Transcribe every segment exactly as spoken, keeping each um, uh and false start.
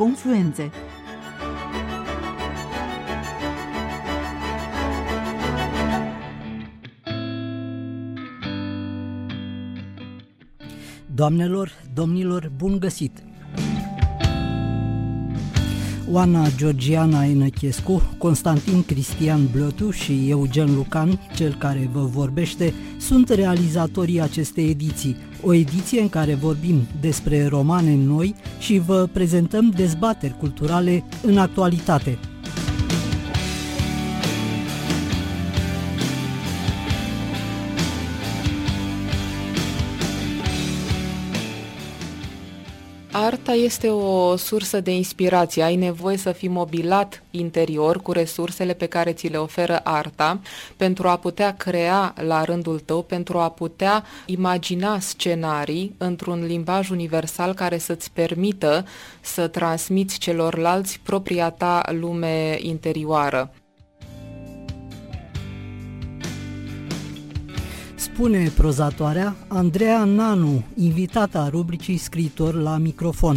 Confluențe. Doamnelor, domnilor, bun găsit! Oana Georgiana Enăchescu, Constantin Cristian Blătu și Eugen Lucan, cel care vă vorbește, sunt realizatorii acestei ediții, o ediție în care vorbim despre romane noi și vă prezentăm dezbateri culturale în actualitate. Arta este o sursă de inspirație. Ai nevoie să fii mobilat interior cu resursele pe care ți le oferă arta pentru a putea crea la rândul tău, pentru a putea imagina scenarii într-un limbaj universal care să-ți permită să transmiți celorlalți propria ta lume interioară. Spune prozatoarea Andreea Nanu, invitata rubricii Scriitor la microfon.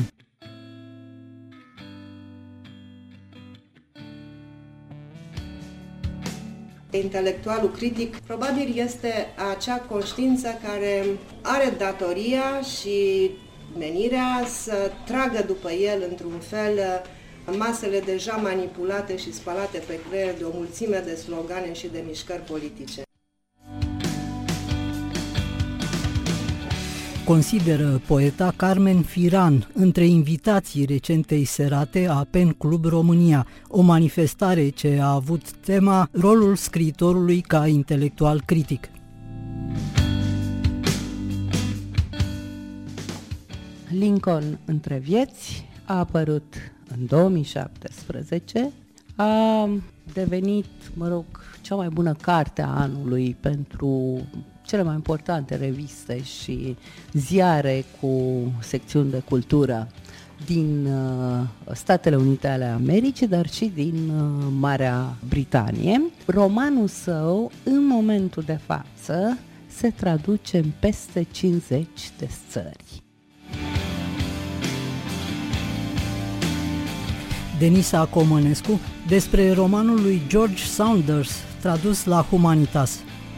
Intelectualul critic probabil este acea conștiință care are datoria și menirea să tragă după el, într-un fel, masele deja manipulate și spalate pe creier de o mulțime de slogane și de mișcări politice. Consideră poeta Carmen Firan între invitații recentei serate a Pen Club România, o manifestare ce a avut tema rolul scriitorului ca intelectual critic. Lincoln între vieți a apărut în două mii șaptesprezece, a devenit, mă rog, cea mai bună carte a anului pentru cele mai importante reviste și ziare cu secțiuni de cultură din uh, Statele Unite ale Americii, dar și din uh, Marea Britanie. Romanul său, în momentul de față, se traduce în peste cincizeci de țări. Denisa Comănescu despre romanul lui George Saunders, tradus la Humanitas.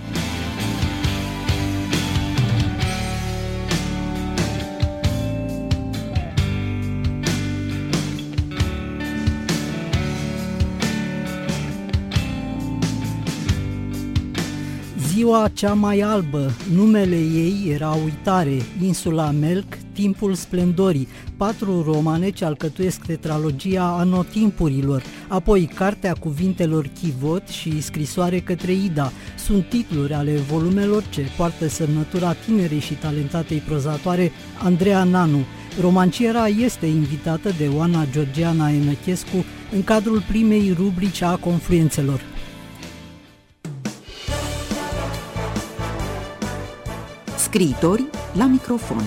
Ziua cea mai albă, numele ei era Uitare, Insula Melc, Timpul Splendorii, patru romane ce alcătuiesc tetralogia Anotimpurilor, apoi Cartea Cuvintelor Chivot și Scrisoare către Ida. Sunt titluri ale volumelor ce poartă semnătura tinerei și talentatei prozatoare Andreea Nanu. Romanciera este invitată de Oana Georgiana Enăchescu în cadrul primei rubrici a Confluențelor. Scriitori la microfon.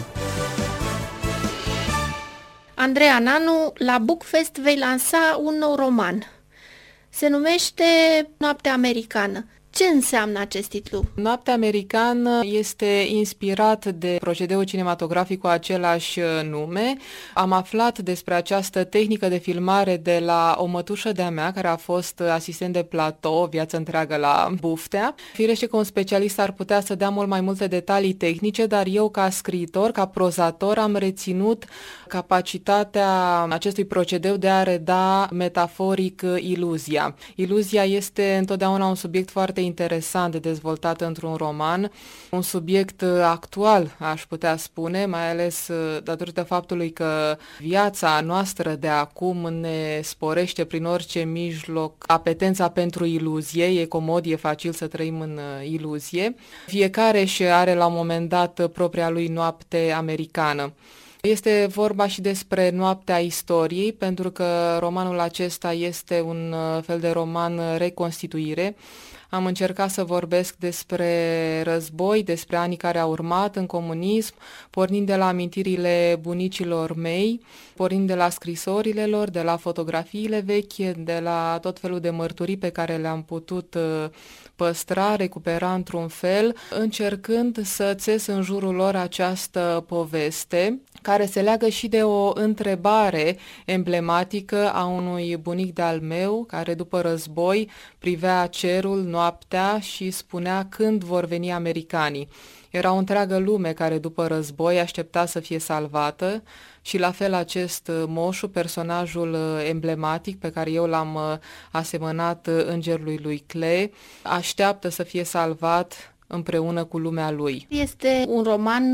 Andreea Nanu, la Bookfest vei lansa un nou roman. Se numește Noaptea Americană. Ce înseamnă acest titlu? Noaptea Americană este inspirat de procedeul cinematografic cu același nume. Am aflat despre această tehnică de filmare de la o mătușă de-a mea, care a fost asistent de platou viață întreagă la Buftea. Firește că un specialist ar putea să dea mult mai multe detalii tehnice, dar eu ca scriitor, ca prozator, am reținut capacitatea acestui procedeu de a reda metaforic iluzia. Iluzia este întotdeauna un subiect foarte interesant de dezvoltat într-un roman, un subiect actual, aș putea spune, mai ales datorită faptului că viața noastră de acum ne sporește prin orice mijloc apetența pentru iluzie, e comod, e facil să trăim în iluzie. Fiecare și are la un moment dat propria lui noapte americană. Este vorba și despre noaptea istoriei, pentru că romanul acesta este un fel de roman reconstituire Am încercat să vorbesc despre război, despre anii care au urmat în comunism, pornind de la amintirile bunicilor mei, pornind de la scrisorile lor, de la fotografiile vechi, de la tot felul de mărturii pe care le-am putut păstra, recupera într-un fel, încercând să țes în jurul lor această poveste, care se leagă și de o întrebare emblematică a unui bunic de-al meu, care după război privea cerul noaptea și spunea când vor veni americanii. Era o întreagă lume care după război aștepta să fie salvată și la fel acest moșu, personajul emblematic pe care eu l-am asemănat îngerului lui Klee, așteaptă să fie salvat împreună cu lumea lui. Este un roman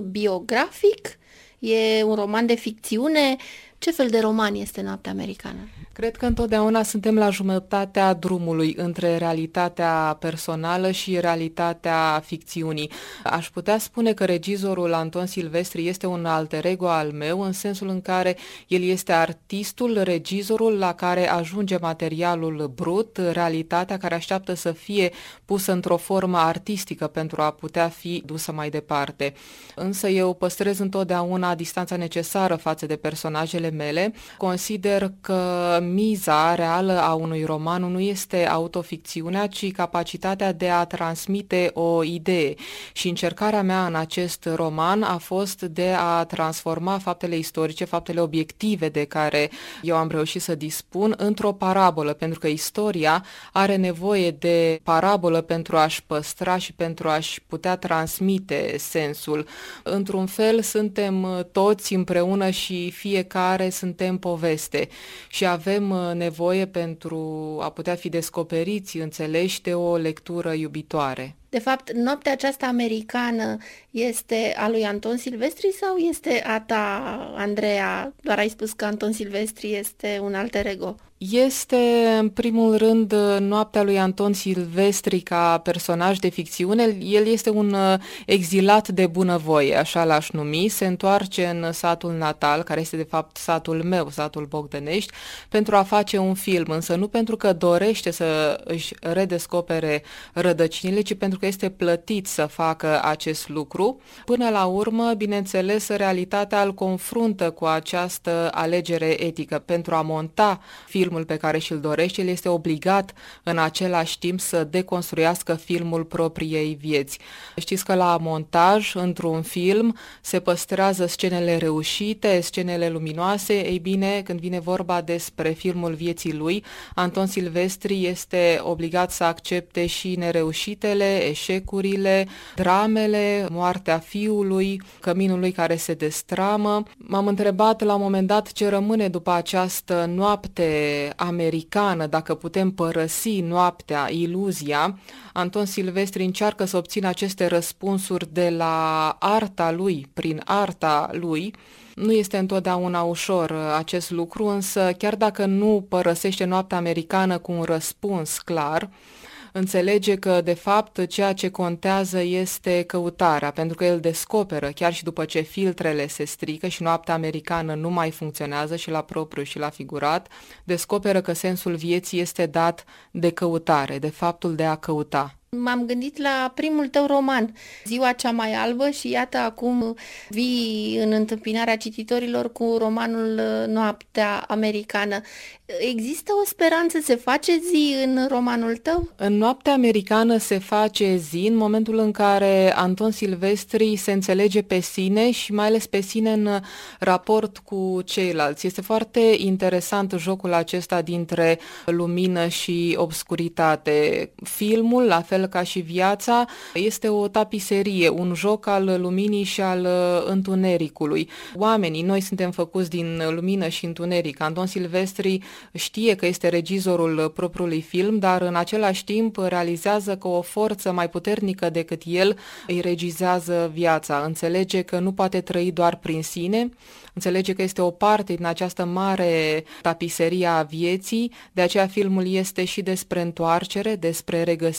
biografic? E un roman de ficțiune? Ce fel de roman este Noaptea Americană? Cred că întotdeauna suntem la jumătatea drumului între realitatea personală și realitatea ficțiunii. Aș putea spune că regizorul Anton Silvestri este un alter ego al meu, în sensul în care el este artistul, regizorul la care ajunge materialul brut, realitatea care așteaptă să fie pusă într-o formă artistică pentru a putea fi dusă mai departe. Însă eu păstrez întotdeauna distanța necesară față de personajele mele. Consider că miza reală a unui roman nu este autoficțiunea, ci capacitatea de a transmite o idee. Și încercarea mea în acest roman a fost de a transforma faptele istorice, faptele obiective de care eu am reușit să dispun, într-o parabolă, pentru că istoria are nevoie de parabolă pentru a-și păstra și pentru a-și putea transmite sensul. Într-un fel, suntem toți împreună și fiecare suntem poveste și avem nevoie pentru a putea fi descoperiți, înțeleși de o lectură iubitoare. De fapt, Noaptea aceasta americană este a lui Anton Silvestri sau este a ta, Andreea? Doar ai spus că Anton Silvestri este un alter ego. Este, în primul rând, Noaptea lui Anton Silvestri ca personaj de ficțiune. El este un exilat de bunăvoie, așa l-aș numi. Se întoarce în satul natal, care este de fapt satul meu, satul Bogdănești, pentru a face un film, însă nu pentru că dorește să își redescopere rădăcinile, ci pentru că este plătit să facă acest lucru. Până la urmă, bineînțeles, realitatea îl confruntă cu această alegere etică. Pentru a monta filmul pe care și-l dorește, el este obligat în același timp să deconstruiască filmul propriei vieți. Știți că la montaj, într-un film, se păstrează scenele reușite, scenele luminoase. Ei bine, când vine vorba despre filmul vieții lui, Anton Silvestri este obligat să accepte și nereușitele, eșecurile, dramele, moartea fiului, căminul lui care se destramă. M-am întrebat la un moment dat ce rămâne după această noapte americană, dacă putem părăsi noaptea, iluzia. Anton Silvestri încearcă să obțină aceste răspunsuri de la arta lui, prin arta lui. Nu este întotdeauna ușor acest lucru, însă chiar dacă nu părăsește noaptea americană cu un răspuns clar, înțelege că, de fapt, ceea ce contează este căutarea, pentru că el descoperă, chiar și după ce filtrele se strică și noaptea americană nu mai funcționează și la propriu și la figurat, descoperă că sensul vieții este dat de căutare, de faptul de a căuta. M-am gândit la primul tău roman, Ziua cea mai albă, și iată acum vii în întâmpinarea cititorilor cu romanul Noaptea americană. Există o speranță, se face zi în romanul tău? În Noaptea americană se face zi în momentul în care Anton Silvestri se înțelege pe sine și mai ales pe sine în raport cu ceilalți. Este foarte interesant jocul acesta dintre lumină și obscuritate. Filmul, la fel ca și viața, este o tapiserie, un joc al luminii și al întunericului. Oamenii, noi suntem făcuți din lumină și întuneric. Anton Silvestri știe că este regizorul propriului film, dar în același timp realizează că o forță mai puternică decât el îi regizează viața. Înțelege că nu poate trăi doar prin sine, înțelege că este o parte din această mare tapiserie a vieții, de aceea filmul este și despre întoarcere, despre regăsire,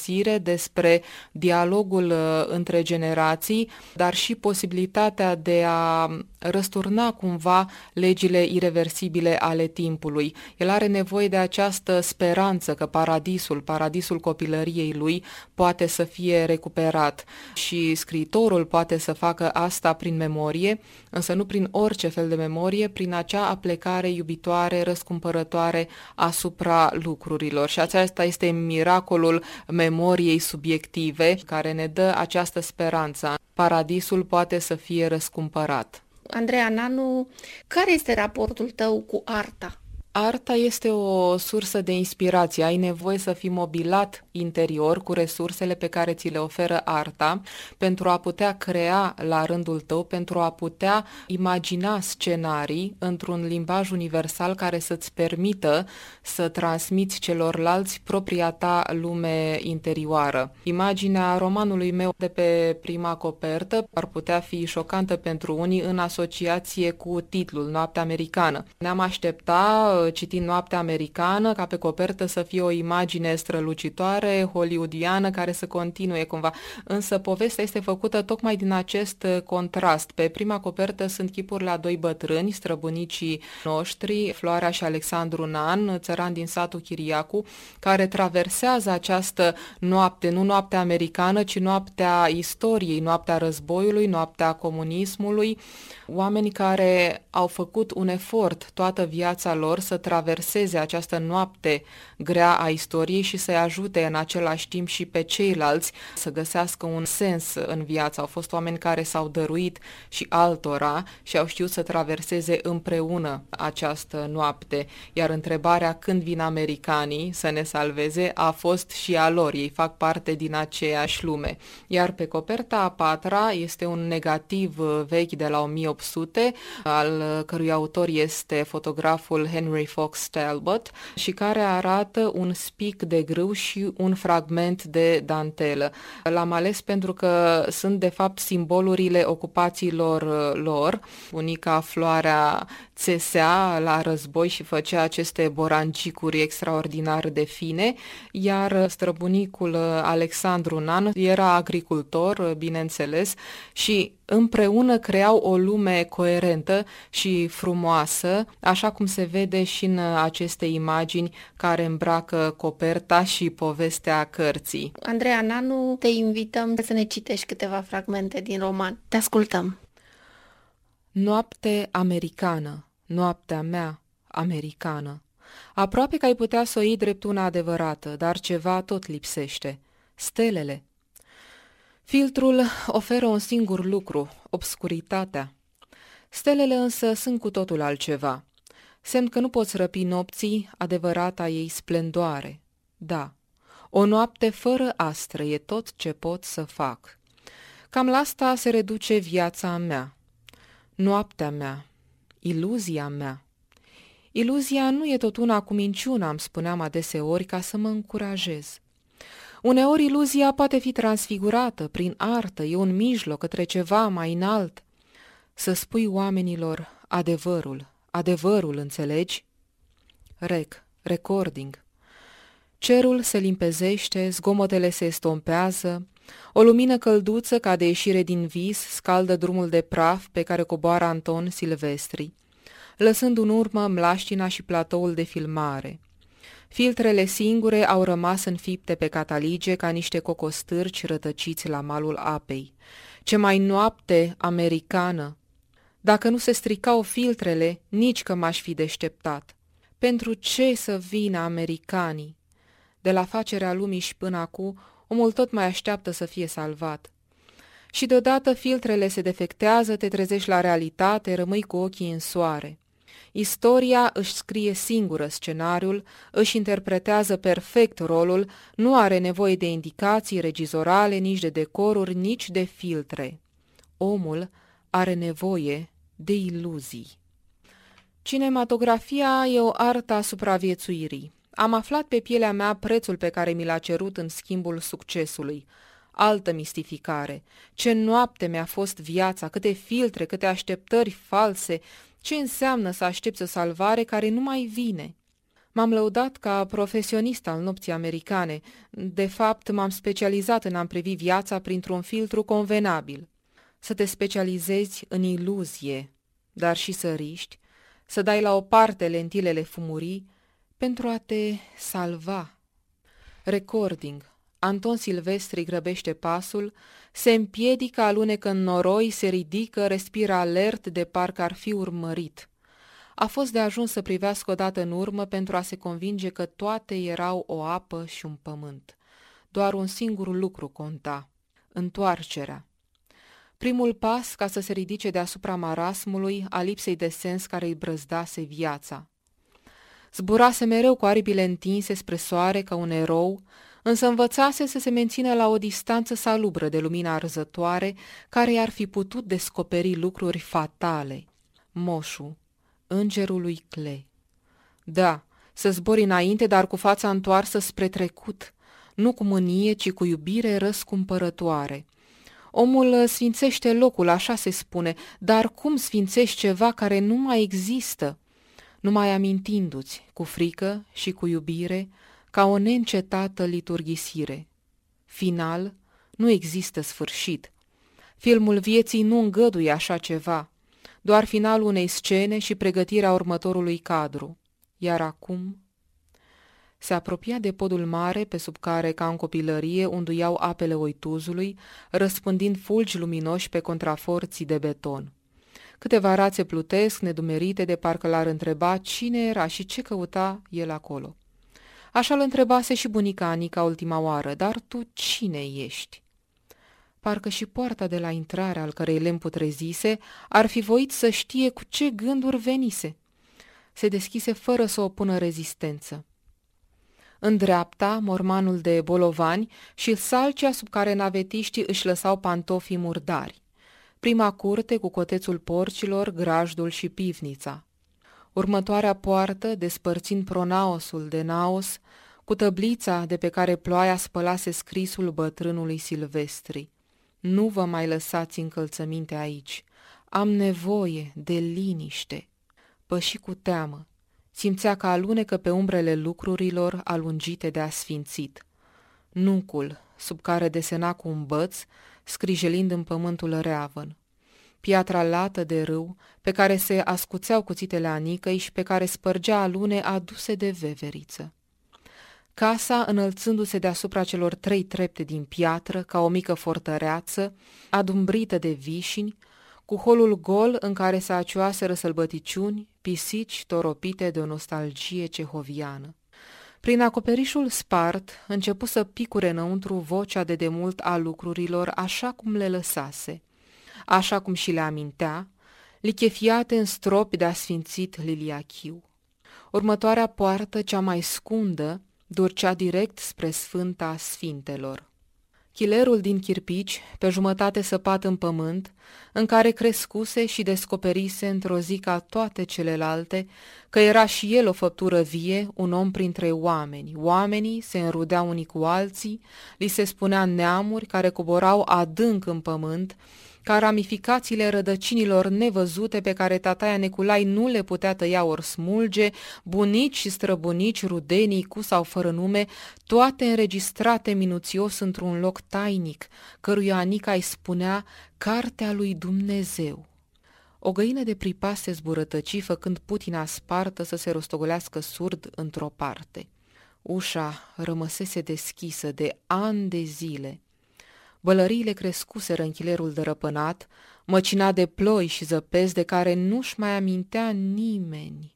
despre dialogul între generații, dar și posibilitatea de a răsturna cumva legile ireversibile ale timpului. El are nevoie de această speranță că paradisul, paradisul copilăriei lui poate să fie recuperat și scriitorul poate să facă asta prin memorie, însă nu prin orice fel de memorie, prin acea aplecare iubitoare, răscumpărătoare asupra lucrurilor. Și acesta este miracolul memoriei subiective care ne dă această speranță. Paradisul poate să fie răscumpărat. Andreea Nanu, care este raportul tău cu arta? Arta este o sursă de inspirație. Ai nevoie să fii mobilat interior cu resursele pe care ți le oferă arta pentru a putea crea la rândul tău, pentru a putea imagina scenarii într-un limbaj universal care să-ți permită să transmiți celorlalți propria ta lume interioară. Imaginea romanului meu de pe prima copertă ar putea fi șocantă pentru unii în asociație cu titlul Noaptea Americană. Ne-am aștepta, citind Noaptea Americană, ca pe copertă să fie o imagine strălucitoare, hollywoodiană, care să continue cumva. Însă povestea este făcută tocmai din acest contrast. Pe prima copertă sunt chipurile a doi bătrâni, străbunicii noștri, Floarea și Alexandru Nan, țăran din satul Chiriacu, care traversează această noapte, nu noaptea americană, ci noaptea istoriei, noaptea războiului, noaptea comunismului, oameni care au făcut un efort toată viața lor să traverseze această noapte grea a istoriei și să-i ajute în același timp și pe ceilalți să găsească un sens în viață. Au fost oameni care s-au dăruit și altora și au știut să traverseze împreună această noapte. Iar întrebarea când vin americanii să ne salveze a fost și a lor. Ei fac parte din aceeași lume. Iar pe coperta a patra este un negativ vechi de la o mie opt sute, al cărui autor este fotograful Henry Fox Talbot și care arată un spic de grâu și un fragment de dantelă. L-am ales pentru că sunt de fapt simbolurile ocupațiilor lor. Bunica Floarea țesea la război și făcea aceste borancicuri extraordinar de fine, iar străbunicul Alexandru Nan era agricultor, bineînțeles, și împreună creau o lume coerentă și frumoasă, așa cum se vede și în aceste imagini care îmbracă coperta și povestea cărții. Andreea Nanu, te invităm să ne citești câteva fragmente din roman. Te ascultăm! Noapte americană, noaptea mea americană. Aproape că ai putea să o iei drept una adevărată, dar ceva tot lipsește. Stelele. Filtrul oferă un singur lucru, obscuritatea. Stelele însă sunt cu totul altceva. Semn că nu poți răpi nopții adevărata ei splendoare. Da, o noapte fără astre e tot ce pot să fac. Cam la asta se reduce viața mea. Noaptea mea, iluzia mea. Iluzia nu e tot una cu minciuna, îmi spuneam adeseori ca să mă încurajez. Uneori iluzia poate fi transfigurată prin artă, e un mijloc către ceva mai înalt. Să spui oamenilor adevărul, adevărul, înțelegi? Rec, recording. Cerul se limpezește, zgomotele se estompează, o lumină călduță ca de ieșire din vis scaldă drumul de praf pe care coboară Anton Silvestri, lăsând în urmă mlaștina și platoul de filmare. Filtrele singure au rămas înfipte pe catalige ca niște cocostârci rătăciți la malul apei. Ce mai noapte americană! Dacă nu se stricau filtrele, nici că m-aș fi deșteptat. Pentru ce să vină americanii? De la facerea lumii și până acum, omul tot mai așteaptă să fie salvat. Și deodată filtrele se defectează, te trezești la realitate, rămâi cu ochii în soare. Istoria își scrie singură scenariul, își interpretează perfect rolul, nu are nevoie de indicații regizorale, nici de decoruri, nici de filtre. Omul are nevoie de iluzii. Cinematografia e o artă a supraviețuirii. Am aflat pe pielea mea prețul pe care mi l-a cerut în schimbul succesului. Altă mistificare. Ce noapte mi-a fost viața, câte filtre, câte așteptări false. Ce înseamnă să aștepți o salvare care nu mai vine? M-am lăudat ca profesionist al nopții americane. De fapt, m-am specializat în a-mi privi viața printr-un filtru convenabil. Să te specializezi în iluzie, dar și să riști, să dai la o parte lentilele fumurii pentru a te salva. Recording. Anton Silvestri grăbește pasul, se împiedică, alunecă în noroi, se ridică, respiră alert de parcă ar fi urmărit. A fost de ajuns să privească odată în urmă pentru a se convinge că toate erau o apă și un pământ. Doar un singur lucru conta: întoarcerea. Primul pas ca să se ridice deasupra marasmului, a lipsei de sens care îi brăzdase viața. Zburase mereu cu aripile întinse spre soare ca un erou, însă învățase să se mențină la o distanță salubră de lumina arzătoare care i-ar fi putut descoperi lucruri fatale. Moșu, îngerul lui Clay. Da, să zbori înainte, dar cu fața întoarsă spre trecut, nu cu mânie, ci cu iubire răscumpărătoare. Omul sfințește locul, așa se spune, dar cum sfințești ceva care nu mai există? Numai amintindu-ți, cu frică și cu iubire, ca o neîncetată liturghisire. Final, nu există sfârșit. Filmul vieții nu îngăduie așa ceva, doar finalul unei scene și pregătirea următorului cadru. Iar acum se apropia de podul mare pe sub care, ca în copilărie, unduiau apele Oituzului, răspândind fulgi luminoși pe contraforții de beton. Câteva rațe plutesc, nedumerite, de parcă l-ar întreba cine era și ce căuta el acolo. Așa îl întrebase și bunica Anica ultima oară: dar tu cine ești? Parcă și poarta de la intrare, al cărei lemn putrezise, ar fi voit să știe cu ce gânduri venise. Se deschise fără să opună rezistență. În dreapta, mormanul de bolovani și salcea sub care navetiștii își lăsau pantofii murdari. Prima curte cu cotețul porcilor, grajdul și pivnița. Următoarea poartă, despărțind pronaosul de naos, cu tăblița de pe care ploaia spălase scrisul bătrânului Silvestri: nu vă mai lăsați încălțăminte aici, am nevoie de liniște. Păși cu teamă, simțea că alunecă pe umbrele lucrurilor alungite de asfințit. Nucul, sub care desena cu un băț, scrijelind în pământul reavăn. Piatra lată de râu, pe care se ascuțeau cuțitele Anicăi și pe care spărgea alune aduse de veveriță. Casa, înălțându-se deasupra celor trei trepte din piatră, ca o mică fortăreață, adumbrită de vișini, cu holul gol în care se acioaseră sălbăticiuni, pisici toropite de o nostalgie cehoviană. Prin acoperișul spart începu să picure înăuntru vocea de demult a lucrurilor așa cum le lăsase, așa cum și le amintea, lichefiate în stropi de asfințit liliachiu. Următoarea poartă, cea mai scundă, durcea direct spre Sfânta Sfintelor. Chilerul din chirpici, pe jumătate săpat în pământ, în care crescuse și descoperise într-o zi ca toate celelalte că era și el o făptură vie, un om printre oameni. Oamenii se înrudeau unii cu alții, li se spunea neamuri care coborau adânc în pământ, ca ramificațiile rădăcinilor nevăzute pe care tataia Neculai nu le putea tăia ori smulge, bunici și străbunici, rudenii cu sau fără nume, toate înregistrate minuțios într-un loc tainic, căruia Anica îi spunea Cartea lui Dumnezeu. O găină de pripas se zburătăci, făcând putina spartă să se rostogolească surd într-o parte. Ușa rămăsese deschisă de ani de zile. Bălăriile crescuseră în chilerul dărăpânat, măcinat de ploi și zăpezi de care nu-și mai amintea nimeni.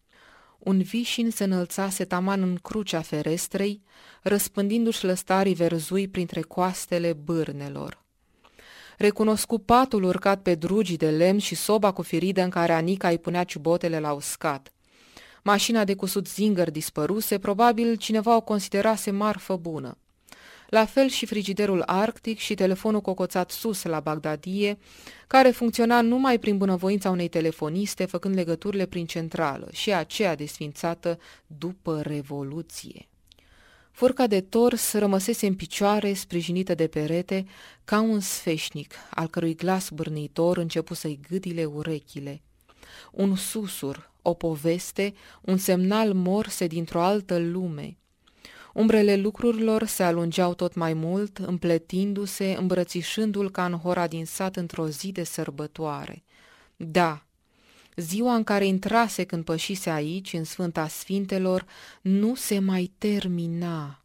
Un vișin se înălțase taman în crucea ferestrei, răspândindu-și lăstarii verzui printre coastele bârnelor. Recunoscu patul urcat pe drugii de lemn și soba cu firidă în care Anica îi punea ciubotele la uscat. Mașina de cusut zingăr dispăruse, probabil cineva o considerase marfă bună. La fel și frigiderul arctic și telefonul cocoțat sus la Bagdadie, care funcționa numai prin bunăvoința unei telefoniste, făcând legăturile prin centrală, și aceea desfințată după Revoluție. Furca de tors rămăsese în picioare, sprijinită de perete, ca un sfeșnic, al cărui glas bârnitor începu să-i gâdile urechile. Un susur, o poveste, un semnal morse dintr-o altă lume. Umbrele lucrurilor se alungeau tot mai mult, împletindu-se, îmbrățișându-l ca în hora din sat într-o zi de sărbătoare. Da, ziua în care intrase când pășise aici, în Sfânta Sfintelor, nu se mai termina.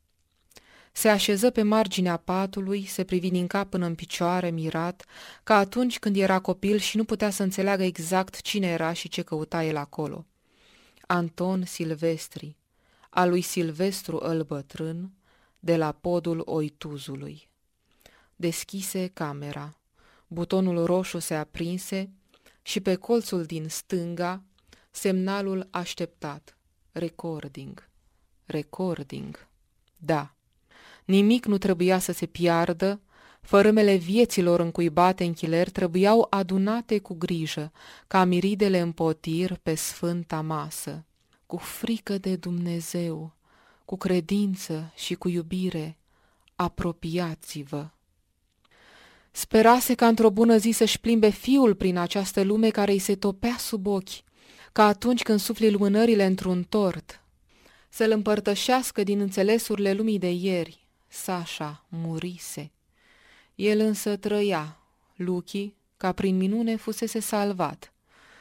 Se așeză pe marginea patului, se privi din cap până în picioare, mirat, ca atunci când era copil și nu putea să înțeleagă exact cine era și ce căuta el acolo. Anton Silvestri, a lui Silvestru îl bătrân, de la podul Oituzului. Deschise camera, butonul roșu se aprinse și pe colțul din stânga semnalul așteptat. Recording, recording, da. Nimic nu trebuia să se piardă, fărâmele vieților încuibate în chiler trebuiau adunate cu grijă, ca miridele în potir pe sfânta masă. Cu frică de Dumnezeu, cu credință și cu iubire, apropiați-vă. Sperase ca într-o bună zi să-și plimbe fiul prin această lume care îi se topea sub ochi, ca atunci când sufli lumânările într-un tort, să-l împărtășească din înțelesurile lumii de ieri. Sașa murise. El însă trăia. Luchi, ca prin minune, fusese salvat.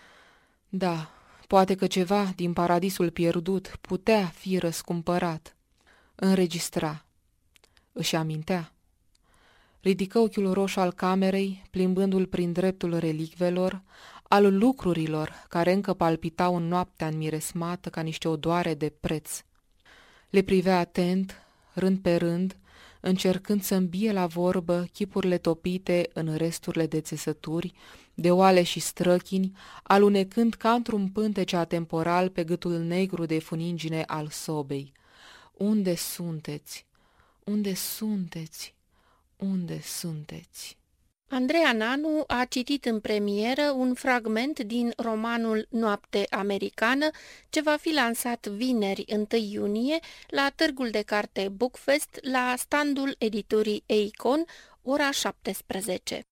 Da, poate că ceva din paradisul pierdut putea fi răscumpărat. Înregistra. Își amintea. Ridică ochiul roșu al camerei, plimbându-l prin dreptul relicvelor, al lucrurilor care încă palpitau în noaptea înmiresmată ca niște odoare de preț. Le privea atent, rând pe rând, încercând să îmbie la vorbă chipurile topite în resturile de țesături, de oale și străchini, alunecând ca într-un pântece atemporal pe gâtul negru de funingine al sobei. Unde sunteți? Unde sunteți? Unde sunteți? Andreea Nanu a citit în premieră un fragment din romanul Noapte Americană, ce va fi lansat vineri întâi iunie la Târgul de Carte Bookfest la standul editurii Eikon, ora șaptesprezece.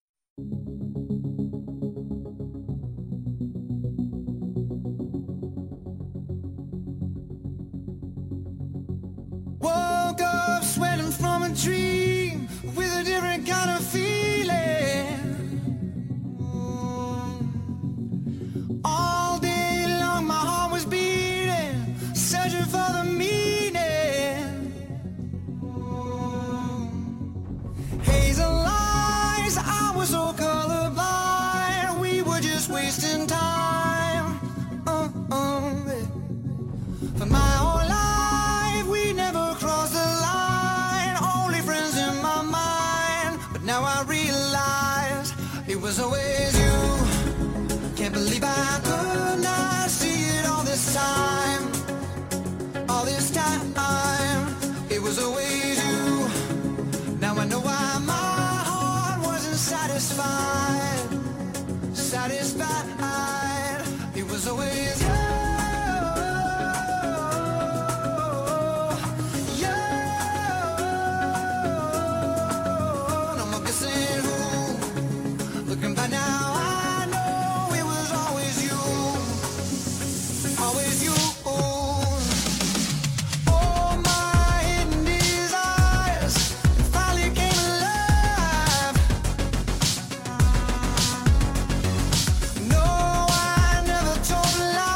Woke up sweating from a dream with a different kind of feeling. All day long my heart was beating, searching for the meaning. Hazel lies, I was so colorblind, we were just wasting time. Uh, uh, for my whole life we never crossed the line, only friends in my mind. But now I realize it was always you. Can't believe I could not see it all this time. All this time, it was always you. Now I know why my heart wasn't satisfied. Satisfied, it was always you. No, I never told a lie.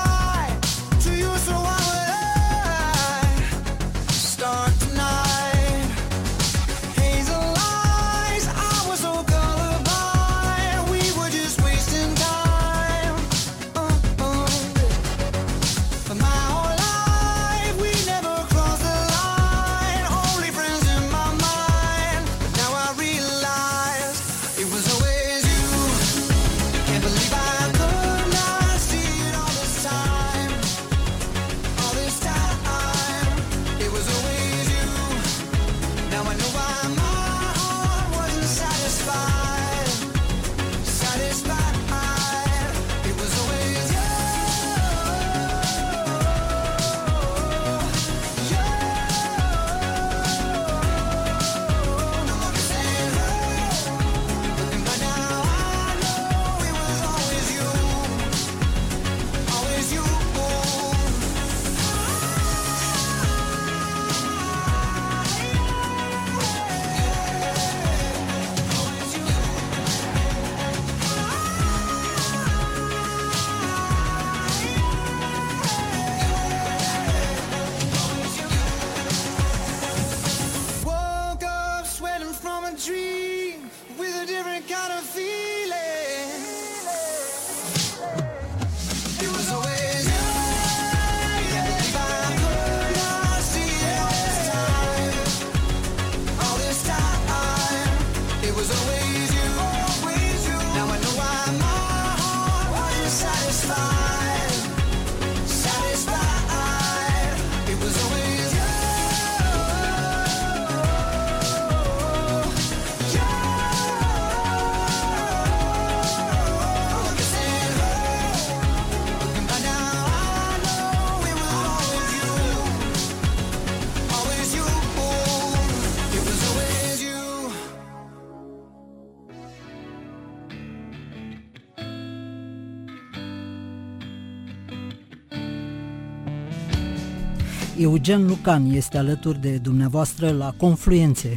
Eugen Lucan este alături de dumneavoastră la Confluențe.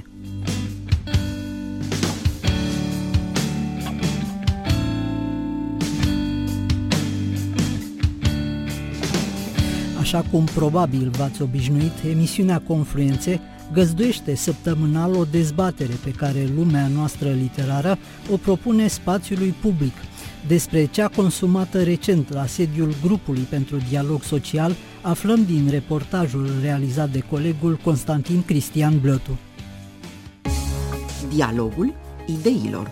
Așa cum probabil v-ați obișnuit, emisiunea Confluențe găzduiește săptămânal o dezbatere pe care lumea noastră literară o propune spațiului public despre cea consumată recent la sediul Grupului pentru Dialog Social, aflăm din reportajul realizat de colegul Constantin Cristian Blătu. Dialogul ideilor.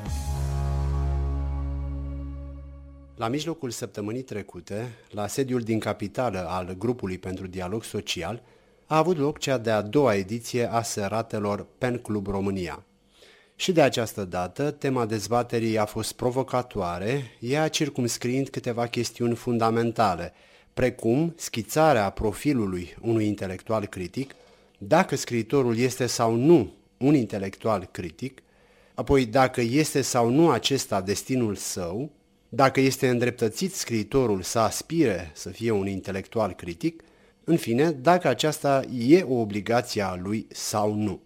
La mijlocul săptămânii trecute, la sediul din capitală al Grupului pentru Dialog Social, a avut loc cea de-a doua ediție a Seratelor Pen Club România. Și de această dată, tema dezbaterii a fost provocatoare, ea circumscriind câteva chestiuni fundamentale, precum schițarea profilului unui intelectual critic, dacă scriitorul este sau nu un intelectual critic, apoi dacă este sau nu acesta destinul său, dacă este îndreptățit scriitorul să aspire să fie un intelectual critic, în fine, dacă aceasta e o obligație a lui sau nu.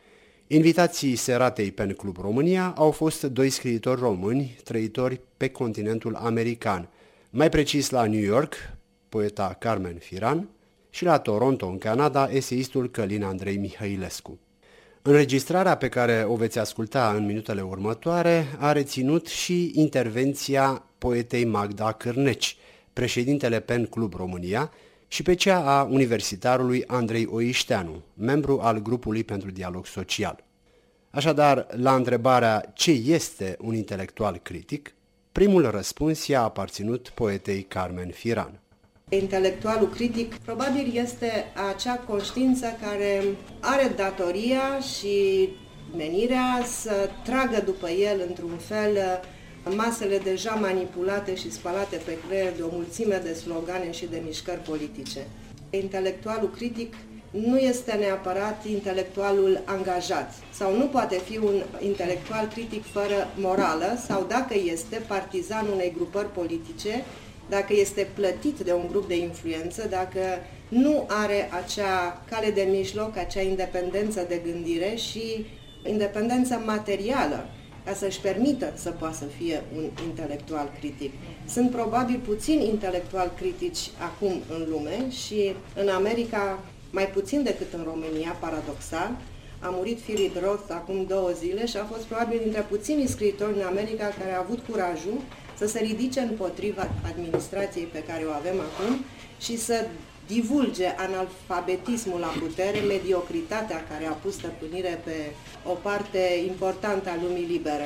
Invitații Seratei Pen Club România au fost doi scriitori români trăitori pe continentul american, mai precis la New York, poeta Carmen Firan, și la Toronto, în Canada, eseistul Călin Andrei Mihailescu. Înregistrarea pe care o veți asculta în minutele următoare a reținut și intervenția poetei Magda Cârneci, președintele Pen Club România, și pe cea a universitarului Andrei Oișteanu, membru al Grupului pentru Dialog Social. Așadar, la întrebarea ce este un intelectual critic, primul răspuns i-a aparținut poetei Carmen Firan. Intelectualul critic probabil este acea conștiință care are datoria și menirea să tragă după el, într-un fel, masele deja manipulate și spalate pe creier de o mulțime de slogane și de mișcări politice. Intelectualul critic nu este neapărat intelectualul angajat sau nu poate fi un intelectual critic fără morală sau, dacă este, partizan unei grupări politice, dacă este plătit de un grup de influență, dacă nu are acea cale de mijloc, acea independență de gândire și independență materială, ca să-și permită să poată să fie un intelectual critic. Sunt probabil puțini intelectuali critici acum în lume și în America mai puțin decât în România, paradoxal. A murit Philip Roth acum două zile și a fost probabil dintre puținii scriitori în America care a avut curajul să se ridice împotriva administrației pe care o avem acum și să divulge analfabetismul la putere, mediocritatea care a pus stăpânire pe o parte importantă a lumii libere.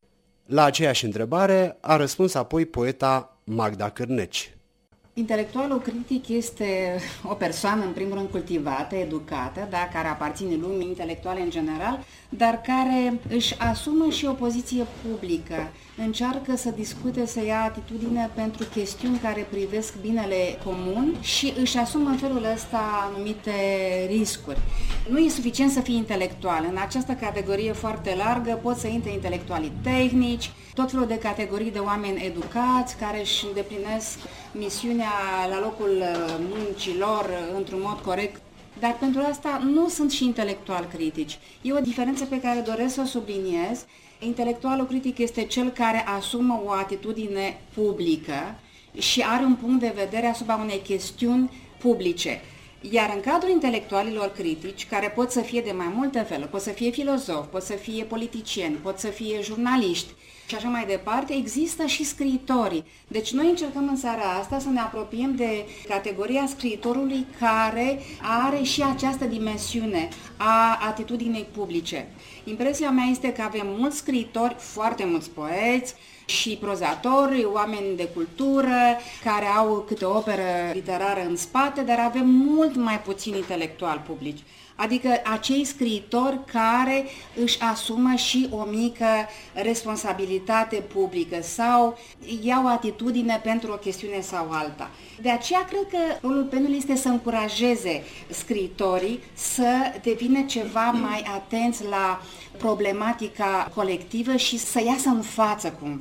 La aceeași întrebare a răspuns apoi poeta Magda Cârneci. Intelectualul critic este o persoană, în primul rând, cultivată, educată, da, care aparține lumii intelectuale în general, dar care își asumă și o poziție publică, încearcă să discute, să ia atitudine pentru chestiuni care privesc binele comun și își asumă în felul ăsta anumite riscuri. Nu e suficient să fii intelectual. În această categorie foarte largă pot să intre intelectualii tehnici, tot felul de categorii de oameni educați care își îndeplinesc misiunea la locul muncilor într-un mod corect, dar pentru asta nu sunt și intelectuali critici. E o diferență pe care doresc să o subliniez. Intelectualul critic este cel care asumă o atitudine publică și are un punct de vedere asupra unei chestiuni publice. Iar în cadrul intelectualilor critici, care pot să fie de mai multe feluri, pot să fie filozofi, pot să fie politicieni, pot să fie jurnaliști și așa mai departe, există și scriitorii. Deci noi încercăm în seara asta să ne apropiem de categoria scriitorului care are și această dimensiune a atitudinii publice. Impresia mea este că avem mulți scriitori, foarte mulți poeți și prozatori, oameni de cultură, care au câte o operă literară în spate, dar avem mult mai puțini intelectuali publici. Adică acei scriitori care își asumă și o mică responsabilitate publică sau iau atitudine pentru o chestiune sau alta. De aceea cred că rolul penului este să încurajeze scriitorii să devină ceva mai atenți la problematica colectivă și să iasă în față cumva.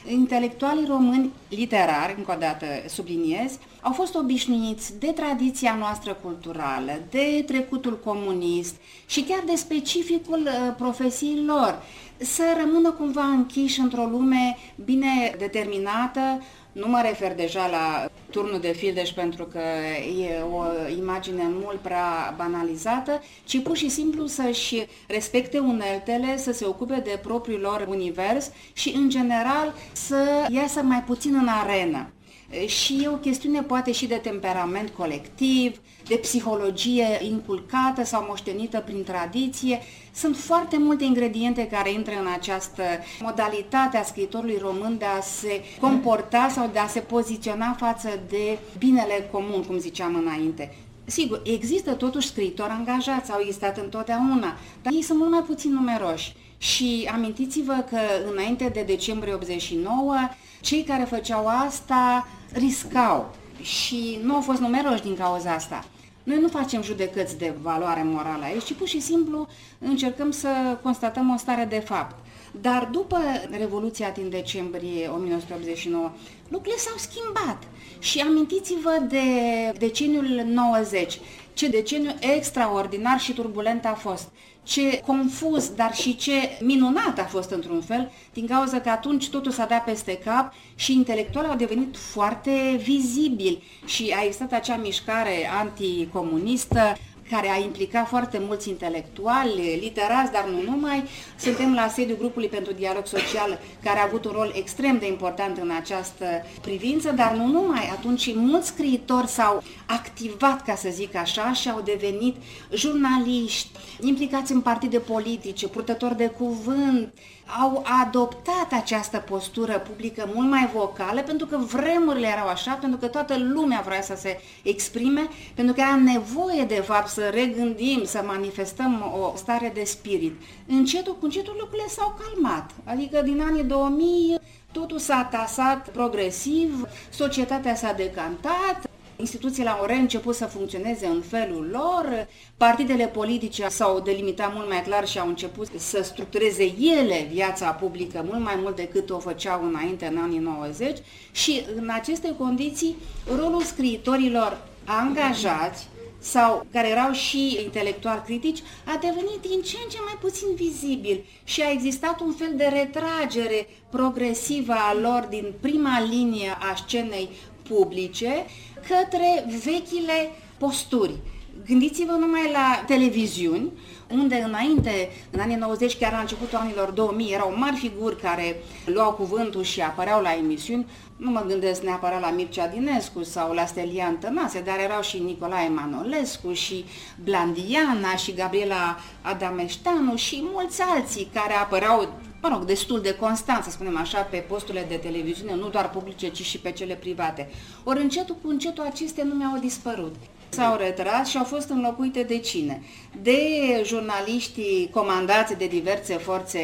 Intelectualii români literari, încă o dată subliniez, au fost obișnuiți de tradiția noastră culturală, de trecutul comunist și chiar de specificul uh, profesiei lor, să rămână cumva închiși într-o lume bine determinată. Nu mă refer deja la turnul de Fildeș pentru că e o imagine mult prea banalizată, ci pur și simplu să-și respecte uneltele, să se ocupe de propriul lor univers și, în general, să iasă mai puțin în arenă. Și e o chestiune poate și de temperament colectiv, de psihologie inculcată sau moștenită prin tradiție. Sunt foarte multe ingrediente care intră în această modalitate a scriitorului român de a se comporta sau de a se poziționa față de binele comun, cum ziceam înainte. Sigur, există totuși scriitori angajați, au existat întotdeauna, dar ei sunt mult mai puțin numeroși. Și amintiți-vă că înainte de decembrie optzeci și nouă, cei care făceau asta riscau și nu au fost numeroși din cauza asta. Noi nu facem judecăți de valoare morală aici, ci pur și simplu încercăm să constatăm o stare de fapt. Dar după Revoluția din decembrie o mie nouă sute optzeci și nouă, lucrurile s-au schimbat. Și amintiți-vă de deceniul nouăzeci, ce deceniu extraordinar și turbulent a fost. Ce confuz, dar și ce minunat a fost într-un fel, din cauza că atunci totul s-a dat peste cap și intelectualii au devenit foarte vizibili și a existat acea mișcare anticomunistă care a implicat foarte mulți intelectuali, literați, dar nu numai. Suntem la sediul grupului pentru dialog social, care a avut un rol extrem de important în această privință, dar nu numai. Atunci mulți scriitori s-au activat, ca să zic așa, și au devenit jurnaliști, implicați în partide politice, purtători de cuvânt, au adoptat această postură publică mult mai vocală, pentru că vremurile erau așa, pentru că toată lumea vrea să se exprime, pentru că era nevoie de fapt să regândim, să manifestăm o stare de spirit. Încetul cu încetul lucrurile s-au calmat, adică din anii două mii totul s-a tasat progresiv, societatea s-a decantat, instituțiile au reînceput să funcționeze în felul lor, partidele politice s-au delimitat mult mai clar și au început să structureze ele viața publică mult mai mult decât o făceau înainte, în anii nouăzeci, și în aceste condiții rolul scriitorilor angajați sau care erau și intelectuali critici a devenit din ce în ce mai puțin vizibil și a existat un fel de retragere progresivă a lor din prima linie a scenei publice către vechile posturi. Gândiți-vă numai la televiziuni, unde înainte, în anii nouăzeci, chiar la începutul anilor două mii, erau mari figuri care luau cuvântul și apăreau la emisiuni. Nu mă gândesc neapărat la Mircea Dinescu sau la Stelian Tănase, dar erau și Nicolae Manolescu și Blandiana și Gabriela Adameșteanu și mulți alții care apăreau, mă rog, destul de constant, să spunem așa, pe posturile de televiziune, nu doar publice, ci și pe cele private. Ori încetul cu încetul aceste nume au dispărut. S-au retras și au fost înlocuite de cine? De jurnaliștii comandați de diverse forțe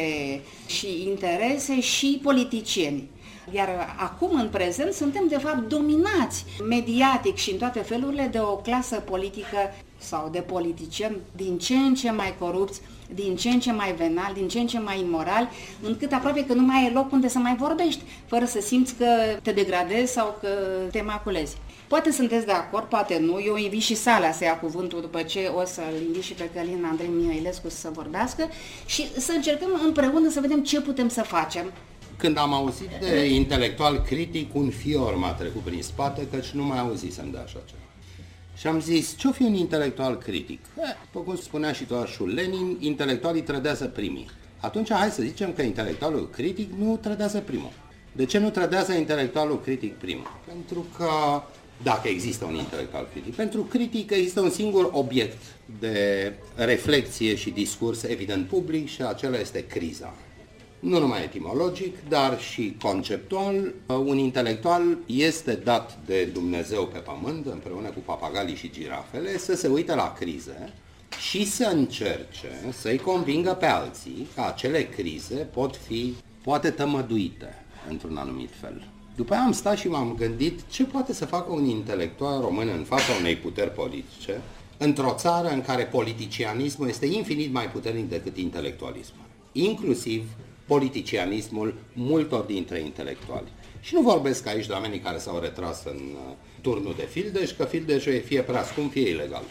și interese și politicieni. Iar acum, în prezent, suntem de fapt dominați mediatic și în toate felurile de o clasă politică sau de politicieni din ce în ce mai corupți, din ce în ce mai venali, din ce în ce mai imorali, încât aproape că nu mai e loc unde să mai vorbești, fără să simți că te degradezi sau că te maculezi. Poate sunteți de acord, poate nu. Eu invit și Sala să ia cuvântul după ce o să-l invit și pe Călin Andrei Mihailescu să vorbească și să încercăm împreună să vedem ce putem să facem. Când am auzit de intelectual critic, un fior m-a trecut prin spate, căci nu mai auzisem de așa ceva. Și am zis, ce-o fi un intelectual critic? După cum spunea și tovarășul Lenin, intelectualii trădează primii. Atunci hai să zicem că intelectualul critic nu trădează primul. De ce nu trădează intelectualul critic primul? Pentru că, dacă există un intelectual critic, pentru critic există un singur obiect de reflexie și discurs evident public și acela este criza. Nu numai etimologic, dar și conceptual, un intelectual este dat de Dumnezeu pe pământ, împreună cu papagalii și girafele, să se uite la crize și să încerce să-i convingă pe alții că acele crize pot fi, poate tămăduite într-un anumit fel. După aia am stat și m-am gândit ce poate să facă un intelectual român în fața unei puteri politice, într-o țară în care politicianismul este infinit mai puternic decât intelectualismul. Inclusiv politicianismul multor dintre intelectuali. Și nu vorbesc aici de oamenii care s-au retras în turnul de fildeș, că fildeșul e fie prea scump, fie ilegal.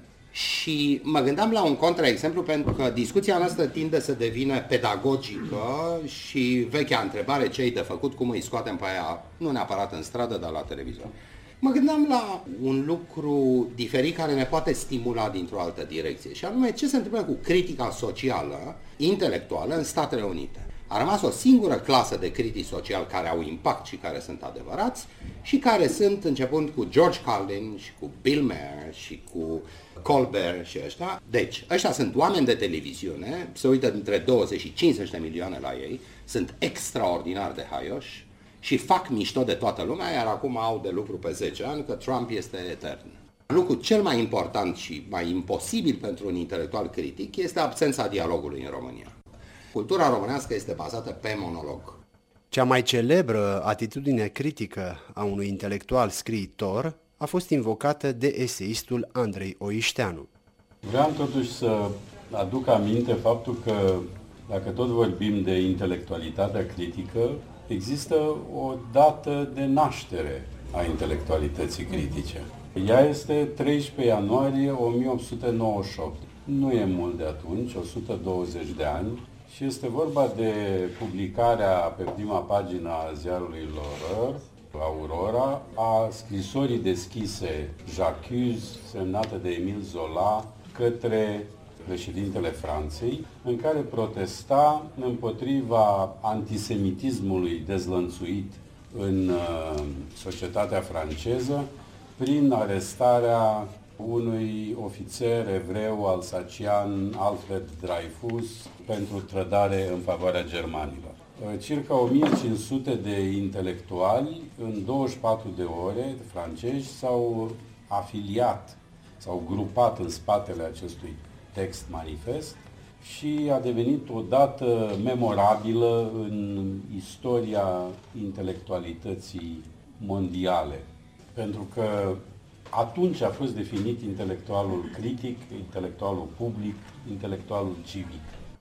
Și mă gândeam la un contraexemplu, pentru că discuția noastră tinde să devină pedagogică și vechea întrebare, ce-i de făcut, cum îi scoatem pe aia, nu neapărat în stradă, dar la televizor. Mă gândeam la un lucru diferit care ne poate stimula dintr-o altă direcție, și anume ce se întâmplă cu critica socială, intelectuală în Statele Unite. A rămas o singură clasă de critici sociali care au impact și care sunt adevărați și care sunt, începând cu George Carlin și cu Bill Maher și cu Colbert și ăștia. Deci, ăștia sunt oameni de televiziune, se uită între douăzeci și cincizeci de milioane la ei, sunt extraordinar de haioși și fac mișto de toată lumea, iar acum au de lucru pe zece ani că Trump este etern. Lucrul cel mai important și mai imposibil pentru un intelectual critic este absența dialogului în România. Cultura românească este bazată pe monolog. Cea mai celebră atitudine critică a unui intelectual scriitor a fost invocată de eseistul Andrei Oișteanu. Vreau totuși să aduc aminte faptul că, dacă tot vorbim de intelectualitatea critică, există o dată de naștere a intelectualității critice. Ea este treisprezece ianuarie o mie opt sute nouăzeci și opt. Nu e mult de atunci, o sută douăzeci de ani, și este vorba de publicarea pe prima pagină a ziarului L'Horreur, Aurora, a scrisorii deschise J'accuse, semnată de Emile Zola, către președintele Franței, în care protesta împotriva antisemitismului dezlănțuit în uh, societatea franceză prin arestarea unui ofițer evreu alsacian, Alfred Dreyfus, pentru trădare în favoarea germanilor. Circa o mie cinci sute de intelectuali în douăzeci și patru de ore francezi s-au afiliat, s-au grupat în spatele acestui text manifest și a devenit o dată memorabilă în istoria intelectualității mondiale. Pentru că atunci a fost definit intelectualul critic, intelectualul public, intelectualul civic.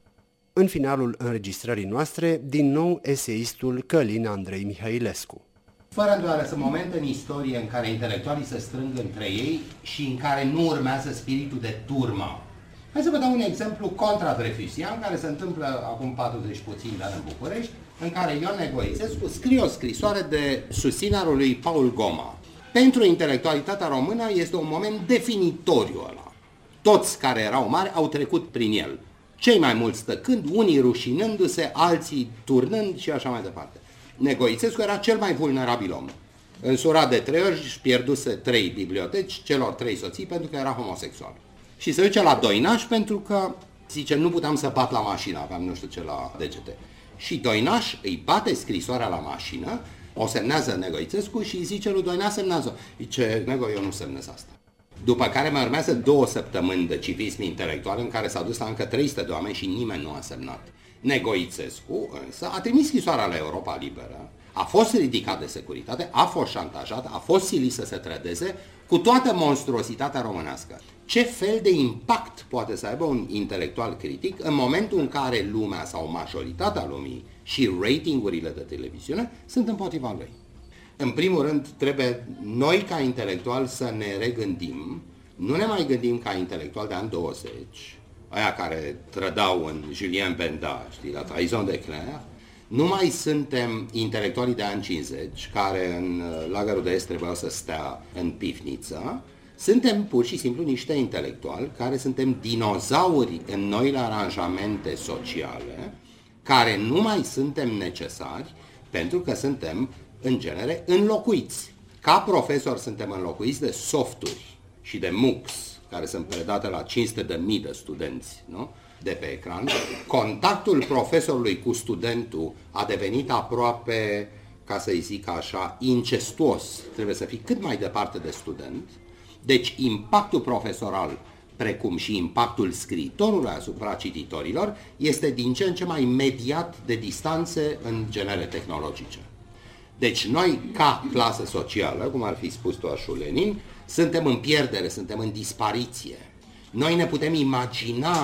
În finalul înregistrării noastre, din nou eseistul Călin Andrei Mihailescu. Fără îndoială sunt momente în istorie în care intelectualii se strâng între ei și în care nu urmează spiritul de turmă. Hai să vă dau un exemplu contra-dreyfusian care se întâmplă acum patruzeci puțin de ani în București, în care Ion Negoițescu scrie o scrisoare de susținerul lui Paul Goma. Pentru intelectualitatea română este un moment definitoriu ăla. Toți care erau mari au trecut prin el. Cei mai mulți stăcând, unii rușinându-se, alții turnând și așa mai departe. Negoițescu era cel mai vulnerabil om. Însurat de trei ori își pierduse trei biblioteci, celor trei soții, pentru că era homosexual. Și se duce la Doinaș pentru că, zice, nu puteam să bat la mașină, aveam nu știu ce la degete. Și Doinaș îi bate scrisoarea la mașină, o semnează Negoițescu și îi zice lui Doinaș, semnează. Zice, Nego, eu nu semnez asta. După care mai urmează două săptămâni de civism intelectual în care s-a dus la încă trei sute de oameni și nimeni nu a semnat. Negoițescu însă a trimis scrisoarea la Europa Liberă, a fost ridicat de securitate, a fost șantajat, a fost silit să se trădeze cu toată monstruositatea românească. Ce fel de impact poate să aibă un intelectual critic în momentul în care lumea sau majoritatea lumii și ratingurile de televiziune sunt împotriva lui? În primul rând, trebuie noi ca intelectuali să ne regândim, nu ne mai gândim ca intelectuali de ani douăzeci, aia care trădau în Julien Benda, știi, la Trahison de Clair, nu mai suntem intelectualii de ani cincizeci, care în lagărul de est trebuiau să stea în pivniță, suntem pur și simplu niște intelectuali care suntem dinozauri în noile aranjamente sociale, care nu mai suntem necesari pentru că suntem, în genere, înlocuiți. Ca profesori suntem înlocuiți de softuri și de MOOCs, care sunt predate la cinci sute de mii de studenți, nu? De pe ecran. Contactul profesorului cu studentul a devenit aproape, ca să-i zic așa, incestuos. Trebuie să fii cât mai departe de student. Deci impactul profesoral, precum și impactul scriitorului asupra cititorilor, este din ce în ce mai mediat de distanțe în genere tehnologice. Deci noi, ca clasă socială, cum ar fi spus toașul Lenin, suntem în pierdere, suntem în dispariție. Noi ne putem imagina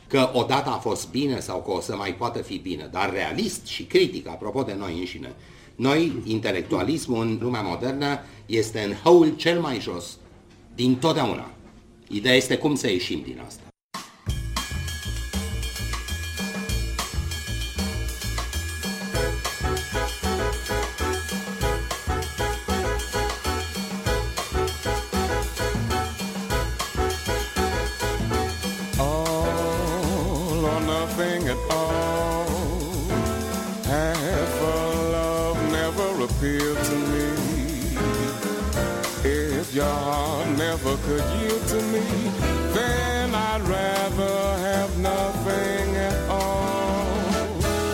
că odată a fost bine sau că o să mai poată fi bine, dar realist și critic, apropo de noi înșine. Noi, intelectualismul în lumea modernă este în hăul cel mai jos din totdeauna. Ideea este cum să ieșim din asta. Could yield to me, then I'd rather have nothing at all.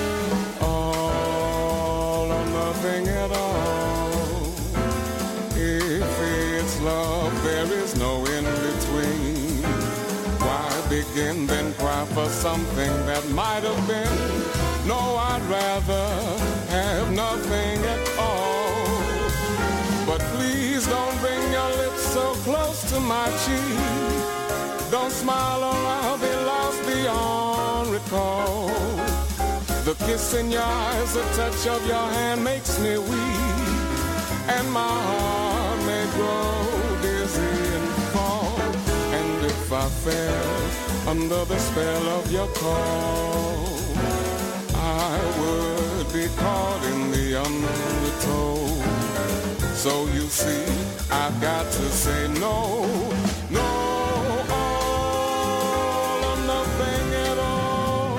All or nothing at all. If it's love, there is no in between. Why begin then cry for something that might have been? No, I'd rather have nothing at all. But please don't bring your lips so close to my cheek. Don't smile or I'll be lost beyond recall. The kiss in your eyes, the touch of your hand makes me weak, and my heart may grow dizzy and fall. And if I fell under the spell of your call, I would be caught in the undertow. So you see, I've got to say no, no, all or nothing at all.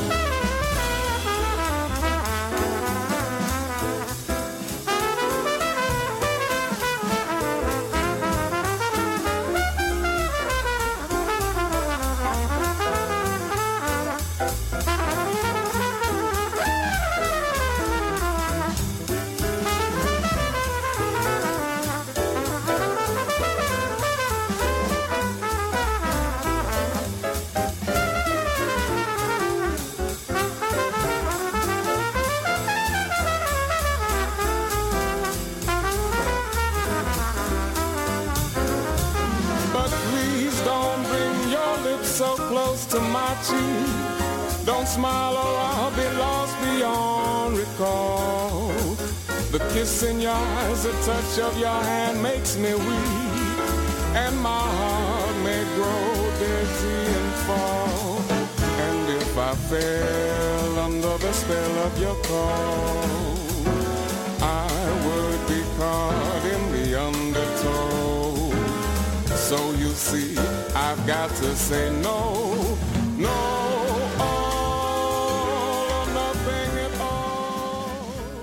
To my cheek, don't smile or I'll be lost beyond recall. The kiss in your eyes, the touch of your hand makes me weak, and my heart may grow dizzy and fall. And if I fell under the spell of your call, I would be caught in the undertow. So you see, I've got to say no, no, all or nothing at all.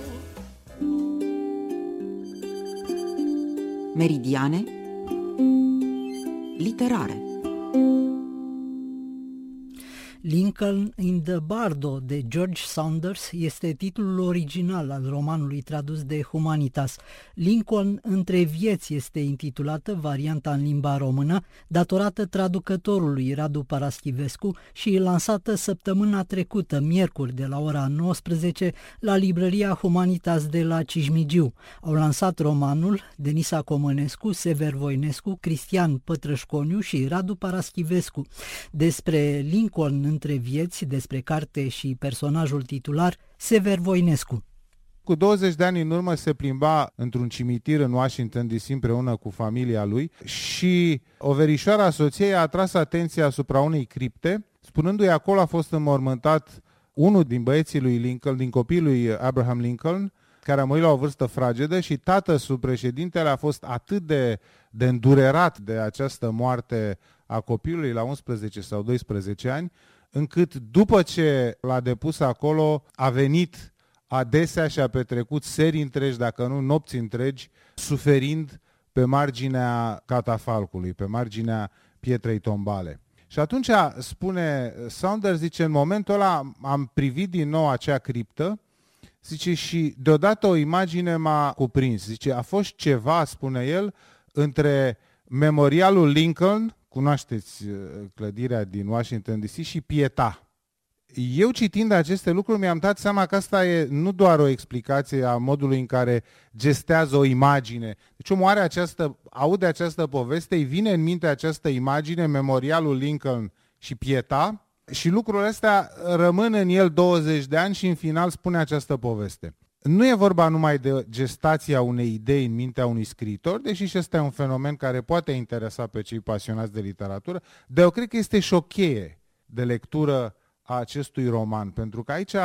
Meridiane literare. Lincoln in the Bardo de George Saunders este titlul original al romanului tradus de Humanitas. Lincoln între vieți este intitulată varianta în limba română, datorată traducătorului Radu Paraschivescu și lansată săptămâna trecută, miercuri, de la ora nouăsprezece, la librăria Humanitas de la Cismigiu. Au lansat romanul Denisa Comănescu, Sever Voinescu, Cristian Pătrășconiu și Radu Paraschivescu. Despre Lincoln între vieți, despre carte și personajul titular, Sever Voinescu. Cu douăzeci de ani în urmă se plimba într-un cimitir în Washington D C împreună cu familia lui și o verișoară a soției a atras atenția asupra unei cripte, spunându-i acolo a fost înmormântat unul din băieții lui Lincoln, din copiii lui Abraham Lincoln, care a murit la o vârstă fragedă și tatăl președintele a fost atât de, de îndurerat de această moarte a copilului la unsprezece sau doisprezece ani, încât după ce l-a depus acolo, a venit adesea și a petrecut serii întregi, dacă nu nopți întregi, suferind pe marginea catafalcului, pe marginea pietrei tombale. Și atunci spune Saunders, zice, în momentul ăla am privit din nou acea criptă, zice, și deodată o imagine m-a cuprins. Zice, a fost ceva, spune el, între memorialul Lincoln, cunoașteți clădirea din Washington D C, și Pieta. Eu citind aceste lucruri mi-am dat seama că asta e nu doar o explicație a modului în care gestează o imagine. Deci omul are această, aude această poveste, îi vine în minte această imagine, memorialul Lincoln și Pieta, Și lucrurile astea rămân în el douăzeci de ani și în final spune această poveste. Nu e vorba numai de gestația unei idei în mintea unui scriitor, deși și ăsta e un fenomen care poate interesa pe cei pasionați de literatură, dar eu cred că este și o cheie de lectură a acestui roman, pentru că aici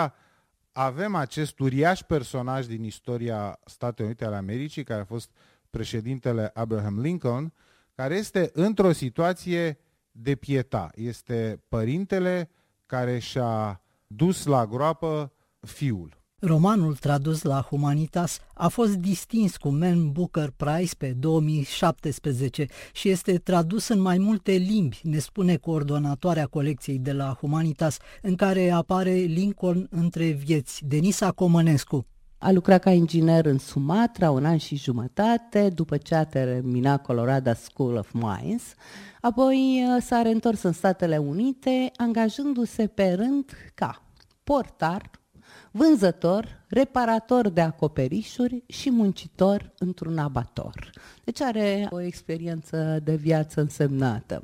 avem acest uriaș personaj din istoria Statelor Unite ale Americii, care a fost președintele Abraham Lincoln, care este într-o situație de pieta. Este părintele care și-a dus la groapă fiul. Romanul tradus la Humanitas a fost distins cu Man Booker Prize pe două mii șaptesprezece și este tradus în mai multe limbi, ne spune coordonatoarea colecției de la Humanitas, în care apare Lincoln între vieți, Denisa Comănescu. A lucrat ca inginer în Sumatra un an și jumătate, după ce a terminat Colorado School of Mines. Apoi s-a reîntors în Statele Unite, angajându-se pe rând ca portar, vânzător, reparator de acoperișuri și muncitor într-un abator. Deci are o experiență de viață însemnată.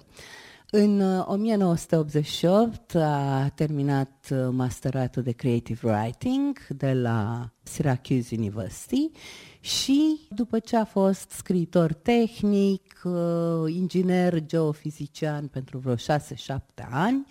În o mie nouă sute optzeci și opt a terminat masteratul de Creative Writing de la Syracuse University și după ce a fost scriitor tehnic, inginer geofizician pentru vreo șase șapte ani,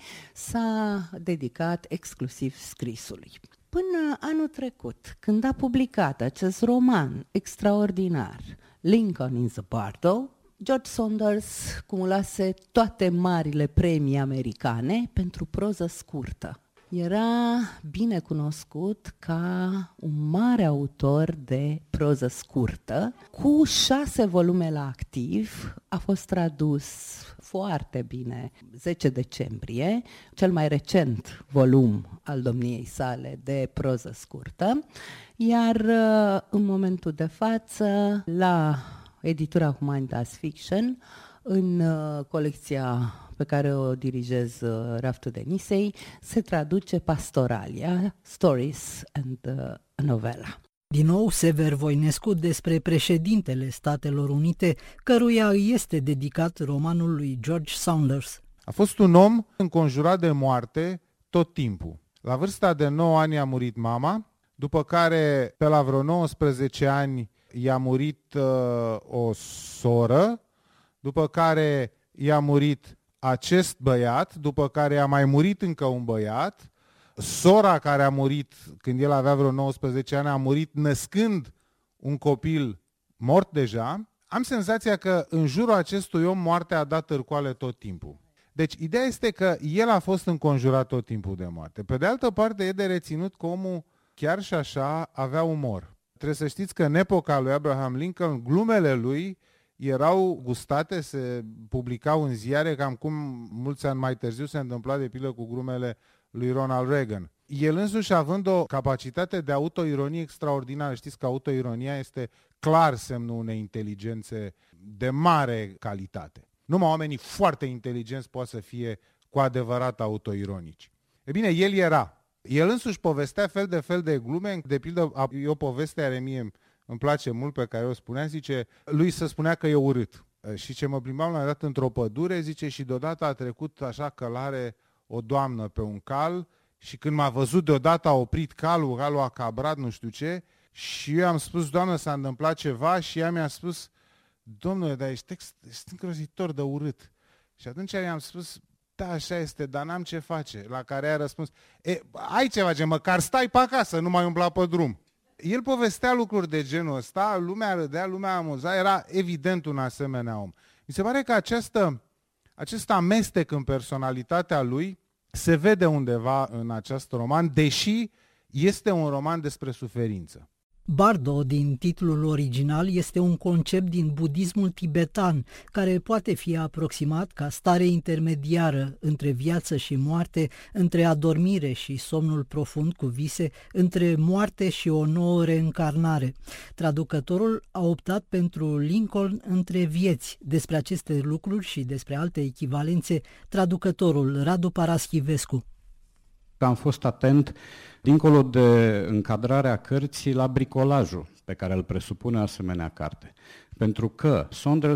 s-a dedicat exclusiv scrisului. Până anul trecut, când a publicat acest roman extraordinar, Lincoln in the Bardo, George Saunders cumulase toate marile premii americane pentru proză scurtă. Era bine cunoscut ca un mare autor de proză scurtă. Cu șase volume la activ, a fost tradus foarte bine, zece decembrie, cel mai recent volum al domniei sale de proză scurtă, iar în momentul de față, la editura Humanitas Fiction, în colecția pe care o dirigez, Raftul Denisei, se traduce Pastoralia, Stories and a Novella. Din nou, Sever Voinescu despre președintele Statelor Unite, căruia îi este dedicat romanul lui George Saunders. A fost un om înconjurat de moarte tot timpul. La vârsta de nouă ani a murit mama, după care, pe la vreo nouăsprezece ani, i-a murit uh, o soră, după care i-a murit acest băiat, după care a mai murit încă un băiat. Sora care a murit când el avea vreo nouăsprezece ani a murit născând un copil mort deja. Am senzația că în jurul acestui om moartea a dat târcoale tot timpul. Deci ideea este că el a fost înconjurat tot timpul de moarte. Pe de altă parte e de reținut că omul chiar și așa avea umor. Trebuie să știți că în epoca lui Abraham Lincoln glumele lui erau gustate, se publicau în ziare, cam cum mulți ani mai târziu se întâmpla de pildă cu glumele lui Ronald Reagan. El însuși având o capacitate de autoironie extraordinară. Știți că autoironia este clar semnul unei inteligențe de mare calitate. Numai oamenii foarte inteligenți pot să fie cu adevărat autoironici. E bine, el era. El însuși povestea fel de fel de glume, de pildă, e o poveste care mie îmi place mult, pe care o spunea, zice, lui se spunea că e urât. Și ce mă plimbam la un dat într-o pădure, zice, și deodată a trecut așa călare o doamnă pe un cal și când m-a văzut deodată a oprit calul, calul a cabrat, nu știu ce, și eu am spus, doamnă, s-a întâmplat ceva și ea mi-a spus, domnule, dar ești, ești îngrozitor de urât. Și atunci i-am spus, da, așa este, dar n-am ce face. La care a răspuns, e, ai ce face, măcar stai pe acasă, nu mai umbla pe drum. El povestea lucruri de genul ăsta, lumea râdea, lumea amuza, era evident un asemenea om. Mi se pare că această, acest amestec în personalitatea lui se vede undeva în acest roman, deși este un roman despre suferință. Bardo, din titlul original, este un concept din budismul tibetan, care poate fi aproximat ca stare intermediară între viață și moarte, între adormire și somnul profund cu vise, între moarte și o nouă reîncarnare. Traducătorul a optat pentru Lincoln între vieți. Despre aceste lucruri și despre alte echivalențe, traducătorul Radu Paraschivescu. Am fost atent, dincolo de încadrarea cărții, la bricolajul pe care îl presupune asemenea carte. Pentru că Saunders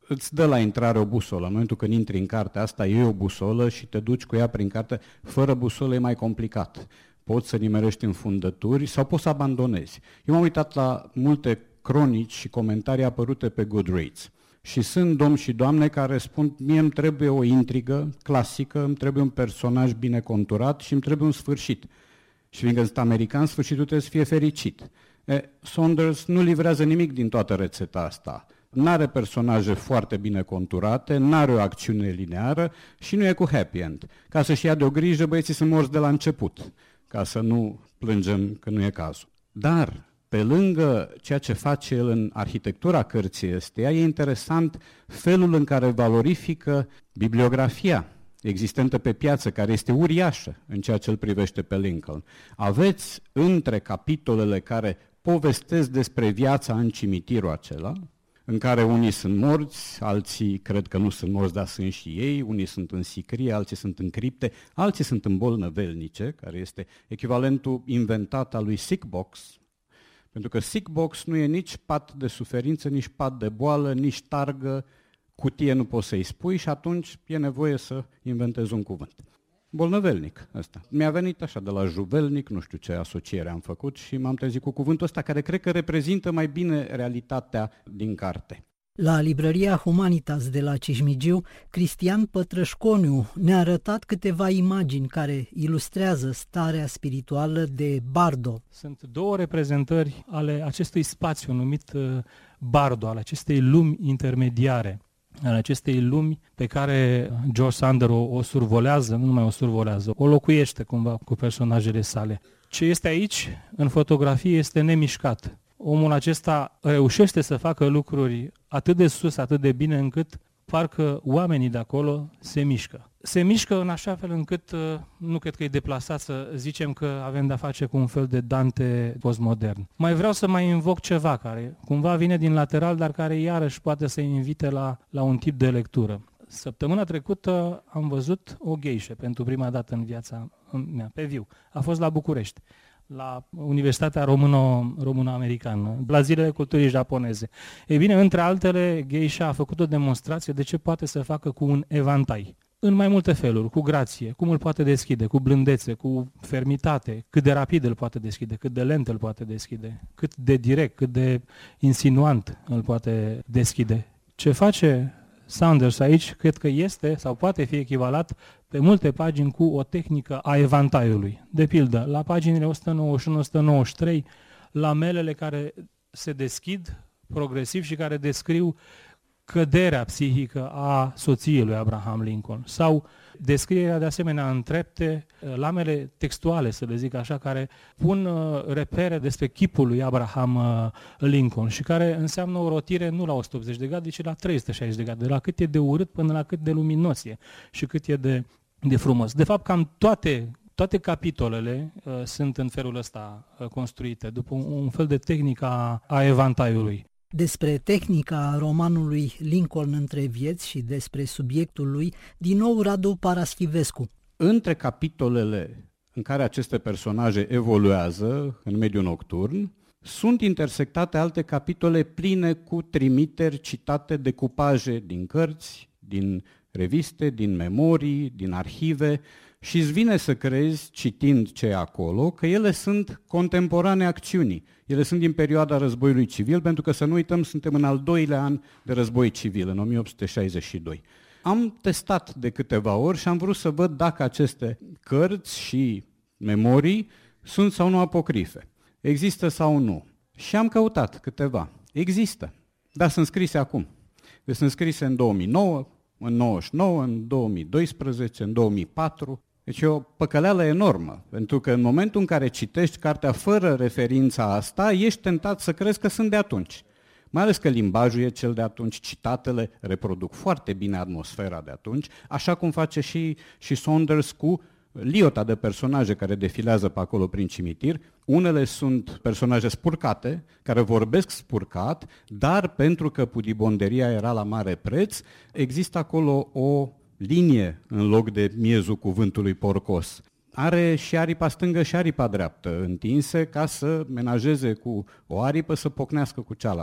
îți dă la intrare o busolă. În momentul când intri în cartea asta, iei o busolă și te duci cu ea prin carte. Fără busolă e mai complicat. Poți să nimerești în fundături sau poți să abandonezi. Eu m-am uitat la multe cronici și comentarii apărute pe Goodreads. Și sunt domni și doamne care spun, mie îmi trebuie o intrigă clasică, îmi trebuie un personaj bine conturat și îmi trebuie un sfârșit. Și fiindcă sunt american, sfârșitul trebuie să fie fericit. E, Saunders nu livrează nimic din toată rețeta asta. N-are personaje foarte bine conturate, n-are o acțiune lineară și nu e cu happy end. Ca să-și ia de o grijă, băieții sunt morți de la început, ca să nu plângem că nu e cazul. Dar, pe lângă ceea ce face el în arhitectura cărții ăsteia, e interesant felul în care valorifică bibliografia existentă pe piață, care este uriașă în ceea ce îl privește pe Lincoln. Aveți între capitolele care povestesc despre viața în cimitirul acela, în care unii sunt morți, alții cred că nu sunt morți, dar sunt și ei, unii sunt în sicrie, alții sunt în cripte, alții sunt în bolnăvelnice, care este echivalentul inventat al lui Sick Box, pentru că Sick Box nu e nici pat de suferință, nici pat de boală, nici targă, cutie nu poți să-i spui și atunci e nevoie să inventezi un cuvânt. Bolnăvelnic ăsta. Mi-a venit așa de la juvelnic, nu știu ce asociere am făcut și m-am trezit cu cuvântul ăsta care cred că reprezintă mai bine realitatea din carte. La librăria Humanitas de la Cismigiu, Cristian Pătrășconiu ne-a arătat câteva imagini care ilustrează starea spirituală de Bardo. Sunt două reprezentări ale acestui spațiu numit Bardo, ale acestei lumi intermediare, ale acestei lumi pe care George Sander o, o survolează, nu numai o survolează, o locuiește cumva cu personajele sale. Ce este aici, în fotografie, este nemișcat. Omul acesta reușește să facă lucruri atât de sus, atât de bine, încât parcă oamenii de acolo se mișcă. Se mișcă în așa fel încât nu cred că e deplasat să zicem că avem de-a face cu un fel de Dante postmodern. Mai vreau să mai invoc ceva care cumva vine din lateral, dar care iarăși poate să invite la, la un tip de lectură. Săptămâna trecută am văzut o geișă pentru prima dată în viața mea, pe viu. A fost la București, la Universitatea Româno, Româno-Americană, la Zilele Culturii Japoneze. Ei bine, între altele, geisha a făcut o demonstrație de ce poate să facă cu un evantai. În mai multe feluri, cu grație, cum îl poate deschide, cu blândețe, cu fermitate, cât de rapid îl poate deschide, cât de lent îl poate deschide, cât de direct, cât de insinuant îl poate deschide. Ce face Saunders aici, cred că este sau poate fi echivalat pe multe pagini cu o tehnică a evantaiului. De pildă, la paginile o sută nouăzeci și unu - o sută nouăzeci și trei, lamelele care se deschid progresiv și care descriu căderea psihică a soției lui Abraham Lincoln, sau descrierea de asemenea în trepte, lamele textuale, să le zic așa, care pun repere despre chipul lui Abraham Lincoln și care înseamnă o rotire nu la o sută optzeci de grade, ci la trei sute șaizeci de grade, de la cât e de urât până la cât de luminos e și cât e de, de frumos. De fapt, cam toate Toate capitolele uh, sunt în felul ăsta uh, construite, după un, un fel de tehnică a, a evantaiului. Despre tehnica romanului Lincoln între vieți și despre subiectul lui, din nou Radu Paraschivescu. Între capitolele în care aceste personaje evoluează în mediul nocturn, sunt intersectate alte capitole pline cu trimiteri, citate, decupaje din cărți, din reviste, din memorii, din arhive, și îți vine să crezi, citind ce e acolo, că ele sunt contemporane acțiunii. Ele sunt din perioada războiului civil, pentru că, să nu uităm, suntem în al doilea an de război civil, în o mie opt sute șaizeci și doi. Am testat de câteva ori și am vrut să văd dacă aceste cărți și memorii sunt sau nu apocrife. Există sau nu. Și am căutat câteva. Există, dar sunt scrise acum. Deci sunt scrise în două mii nouă, în nouăzeci și nouă, în două mii doisprezece, în două mii patru. Deci e o păcăleală enormă, pentru că în momentul în care citești cartea fără referința asta, ești tentat să crezi că sunt de atunci. Mai ales că limbajul e cel de atunci, citatele reproduc foarte bine atmosfera de atunci, așa cum face și, și Saunders cu liota de personaje care defilează pe acolo prin cimitir. Unele sunt personaje spurcate, care vorbesc spurcat, dar pentru că pudibonderia era la mare preț, există acolo o linie în loc de miezul cuvântului porcos. Are și aripa stângă și aripa dreaptă întinse ca să menajeze cu o aripă să pocnească cu cealaltă.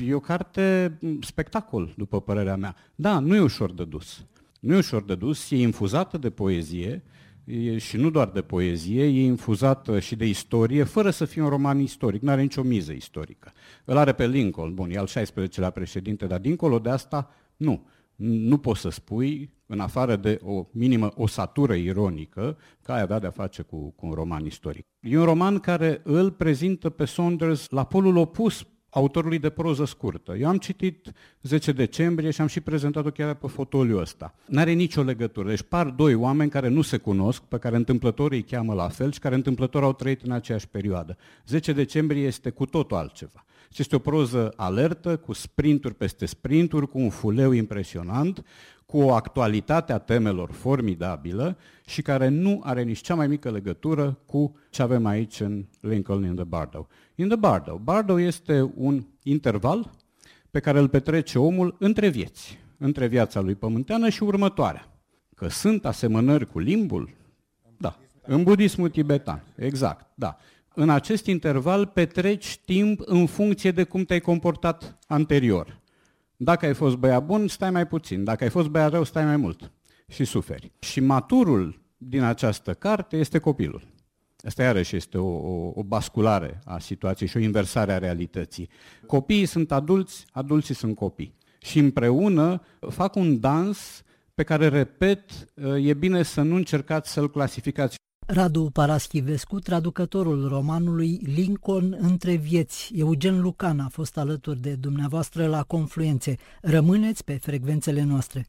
E o carte spectacol, după părerea mea. Da, nu e ușor de dus. Nu e ușor de dus, e infuzată de poezie, e, și nu doar de poezie, e infuzată și de istorie, fără să fie un roman istoric, nu are nicio miză istorică. Îl are pe Lincoln, bun, e al șaisprezecelea președinte, dar dincolo de asta, nu. Nu poți să spui, în afară de o minimă osatură ironică, că ai avea de-a face cu, cu un roman istoric. E un roman care îl prezintă pe Saunders la polul opus autorului de proză scurtă. Eu am citit zece decembrie și am și prezentat-o chiar pe fotoliul ăsta. N-are nicio legătură. Deci par doi oameni care nu se cunosc, pe care întâmplător îi cheamă la fel și care întâmplător au trăit în aceeași perioadă. zece decembrie este cu totul altceva. Și este o proză alertă, cu sprinturi peste sprinturi, cu un fuleu impresionant, cu o actualitate a temelor formidabilă și care nu are nici cea mai mică legătură cu ce avem aici în Lincoln in the Bardo. In the Bardo. Bardo este un interval pe care îl petrece omul între vieți, între viața lui pământeană și următoarea. Că sunt asemănări cu limbul? Da. În budismul tibetan. Exact, da. În acest interval petreci timp în funcție de cum te-ai comportat anterior. Dacă ai fost băiat bun, stai mai puțin. Dacă ai fost băiat rău, stai mai mult și suferi. Și maturul din această carte este copilul. Asta iarăși este o, o, o basculare a situației și o inversare a realității. Copiii sunt adulți, adulții sunt copii. Și împreună fac un dans pe care, repet, e bine să nu încercați să-l clasificați. Radu Paraschivescu, traducătorul romanului Lincoln între vieți. Eugen Lucan a fost alături de dumneavoastră la Confluențe. Rămâneți pe frecvențele noastre.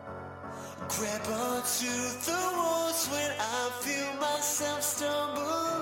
Grab onto the walls when I feel myself stumble.